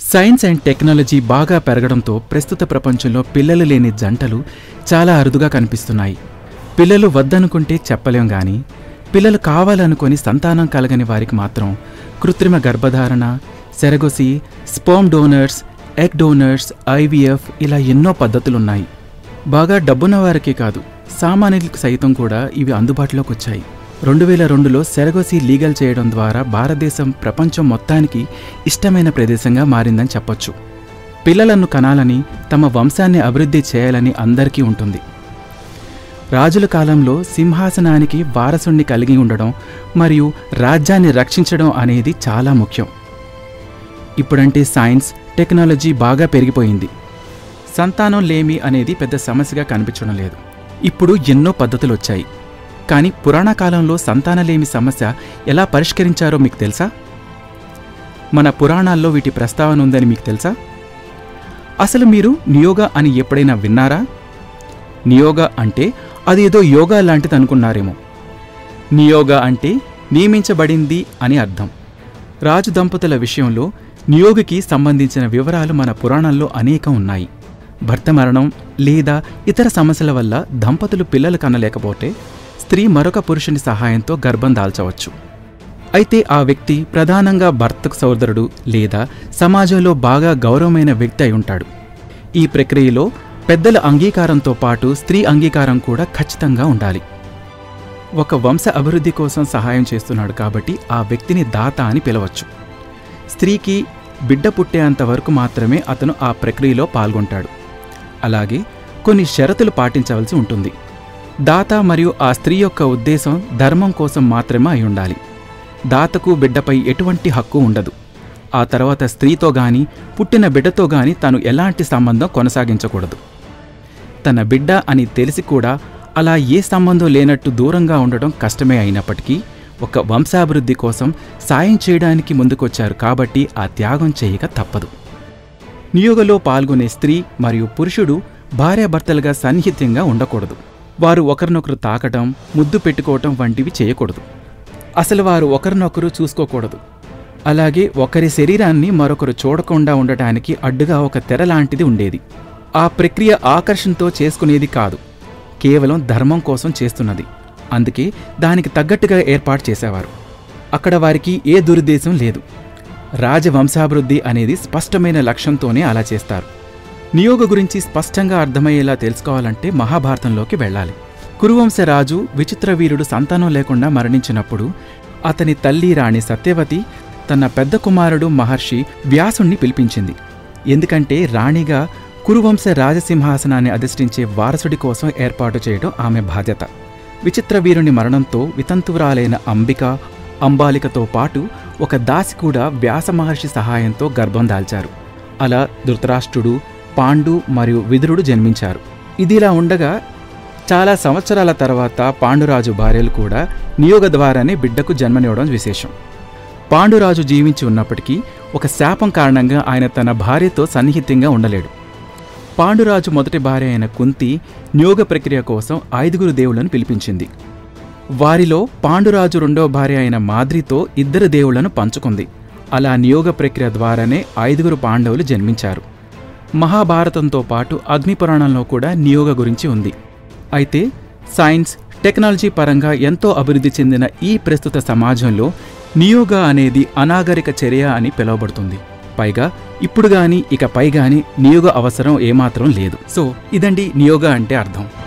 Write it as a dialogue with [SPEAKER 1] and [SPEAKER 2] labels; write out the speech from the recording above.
[SPEAKER 1] Science and technology బాగా పెరగడంతో ప్రస్తుత ప్రపంచంలో పిల్లలు లేని జంటలు చాలా అరుదుగా కనిపిస్తున్నాయి. పిల్లలు వద్దనుకుంటే చెప్పలేం గాని పిల్లలు కావాలనుకొని సంతానం కలగని వారికి మాత్రం కృత్రిమ గర్భధారణ, surrogacy, sperm donors, egg donors, IVF ఇలా ఎన్నో పద్ధతులున్నాయి. బాగా డబ్బున్న వారికే కాదు, సామాన్యులకు సైతం కూడా ఇవి అందుబాటులోకి వచ్చాయి. 2002లో సెరగొసి లీగల్ చేయడం ద్వారా భారతదేశం ప్రపంచం మొత్తానికి ఇష్టమైన ప్రదేశంగా మారిందని చెప్పొచ్చు. పిల్లలను కనాలని, తమ వంశాన్ని అభివృద్ధి చేయాలని అందరికీ ఉంటుంది. రాజుల కాలంలో సింహాసనానికి వారసుణ్ణి కలిగి ఉండడం మరియు రాజ్యాన్ని రక్షించడం అనేది చాలా ముఖ్యం. ఇప్పుడంటే సైన్స్, టెక్నాలజీ బాగా పెరిగిపోయింది. సంతానం లేమి అనేది పెద్ద సమస్యగా కనిపించడం లేదు. ఇప్పుడు ఎన్నో పద్ధతులు వచ్చాయి. కానీ పురాణ కాలంలో సంతానలేమి సమస్య ఎలా పరిష్కరించారో మీకు తెలుసా? మన పురాణాల్లో వీటి ప్రస్తావన ఉందని మీకు తెలుసా? అసలు మీరు నియోగ అని ఎప్పుడైనా విన్నారా? నియోగ అంటే అదేదో యోగా లాంటిది అనుకున్నారేమో. నియోగ అంటే నియమించబడింది అని అర్థం. రాజు దంపతుల విషయంలో నియోగకి సంబంధించిన వివరాలు మన పురాణాల్లో అనేకం ఉన్నాయి. భర్త మరణం లేదా ఇతర సమస్యల వల్ల దంపతులు పిల్లలు కనలేకపోతే స్త్రీ మరొక పురుషుని సహాయంతో గర్భం దాల్చవచ్చు. అయితే ఆ వ్యక్తి ప్రధానంగా భర్తకు సోదరుడు లేదా సమాజంలో బాగా గౌరవమైన వ్యక్తి అయి ఉంటాడు. ఈ ప్రక్రియలో పెద్దల అంగీకారంతో పాటు స్త్రీ అంగీకారం కూడా ఖచ్చితంగా ఉండాలి. ఒక వంశ అభివృద్ధి కోసం సహాయం చేస్తున్నాడు కాబట్టి ఆ వ్యక్తిని దాత అని పిలవచ్చు. స్త్రీకి బిడ్డ పుట్టేంత వరకు మాత్రమే అతను ఆ ప్రక్రియలో పాల్గొంటాడు. అలాగే కొన్ని షరతులు పాటించవలసి ఉంటుంది. దాత మరియు ఆ స్త్రీ యొక్క ఉద్దేశం ధర్మం కోసం మాత్రమే అయి ఉండాలి. దాతకు బిడ్డపై ఎటువంటి హక్కు ఉండదు. ఆ తర్వాత స్త్రీతో గాని పుట్టిన బిడ్డతో గాని తను ఎలాంటి సంబంధం కొనసాగించకూడదు. తన బిడ్డ అని తెలిసి కూడా అలా ఏ సంబంధం లేనట్టు దూరంగా ఉండడం కష్టమే అయినప్పటికీ ఒక వంశాభివృద్ధి కోసం సాయం చేయడానికి ముందుకొచ్చారు కాబట్టి ఆ త్యాగం చేయక తప్పదు. నియోగలో పాల్గొనే స్త్రీ మరియు పురుషుడు భార్యాభర్తలుగా సన్నిహితంగా ఉండకూడదు. వారు ఒకరినొకరు తాకడం, ముద్దు పెట్టుకోవటం వంటివి చేయకూడదు. అసలు వారు ఒకరినొకరు చూసుకోకూడదు. అలాగే ఒకరి శరీరాన్ని మరొకరు చూడకుండా ఉండటానికి అడ్డుగా ఒక తెర లాంటిది ఉండేది. ఆ ప్రక్రియ ఆకర్షణతో చేసుకునేది కాదు, కేవలం ధర్మం కోసం చేస్తున్నది. అందుకే దానికి తగ్గట్టుగా ఏర్పాటు చేసేవారు. అక్కడ వారికి ఏ దురుద్దేశం లేదు. రాజవంశాభివృద్ధి అనేది స్పష్టమైన లక్ష్యంతోనే అలా చేస్తారు. నియోగ గురించి స్పష్టంగా అర్థమయ్యేలా తెలుసుకోవాలంటే మహాభారతంలోకి వెళ్ళాలి. కురువంశ రాజు విచిత్రవీరుడు సంతానం లేకుండా మరణించినప్పుడు అతని తల్లి రాణి సత్యవతి తన పెద్ద కుమారుడు మహర్షి వ్యాసుణ్ణి పిలిపించింది. ఎందుకంటే రాణిగా కురువంశ రాజసింహాసనాన్ని అధిష్ఠించే వారసుడి కోసం ఏర్పాటు చేయడం ఆమె బాధ్యత. విచిత్రవీరుని మరణంతో వితంతువురాలైన అంబాలికతో పాటు ఒక దాసి కూడా వ్యాస మహర్షి సహాయంతో గర్భం దాల్చారు. అలా ధృతరాష్ట్రుడు, పాండు మరియు విదురుడు జన్మించారు. ఇదిలా ఉండగా చాలా సంవత్సరాల తర్వాత పాండురాజు భార్యలు కూడా నియోగ ద్వారానే బిడ్డకు జన్మనివ్వడం విశేషం. పాండురాజు జీవించి ఉన్నప్పటికీ ఒక శాపం కారణంగా ఆయన తన భార్యతో సన్నిహితంగా ఉండలేడు. పాండురాజు మొదటి భార్య అయిన కుంతి నియోగ ప్రక్రియ కోసం 5 దేవుళ్లను పిలిపించింది. వారిలో పాండురాజు రెండవ భార్య అయిన మాద్రితో 2 దేవుళ్లను పంచుకుంది. అలా నియోగ ప్రక్రియ ద్వారానే 5 పాండవులు జన్మించారు. మహాభారతంతో పాటు అగ్నిపురాణంలో కూడా నియోగ గురించి ఉంది. అయితే సైన్స్, టెక్నాలజీ పరంగా ఎంతో అభివృద్ధి చెందిన ఈ ప్రస్తుత సమాజంలో నియోగ అనేది అనాగరిక చర్య అని పిలువబడుతుంది. పైగా ఇప్పుడు గాని ఇక పై గాని నియోగ అవసరం ఏమాత్రం లేదు. సో ఇదండి నియోగ అంటే అర్థం.